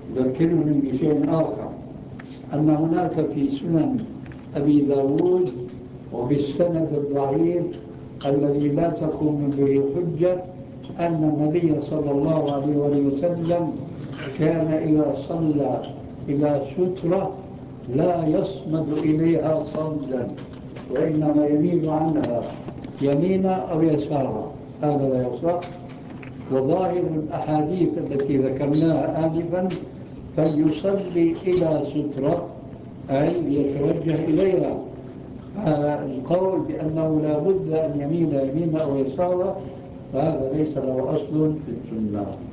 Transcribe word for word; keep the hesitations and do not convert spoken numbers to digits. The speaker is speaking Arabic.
ذكرني بشيء آخر، أن هناك في سنن أبي داود وبالسند الضعيف الذي لا تقوم به حجة أن النبي صلى الله عليه وسلم كان إذا صلى إلى سترة لا يصمد إليها صمدا، وإنما يميل عنها يمينا أو يسارا. هذا لا يصح. وظاهر الأحاديث التي ذكرناها آنفا فليصلي إلى سترة أي يتوجه إليها. القول بأنه لا بد أن يميل يمينا أو يسارا فهذا ليس له أصل في السنة.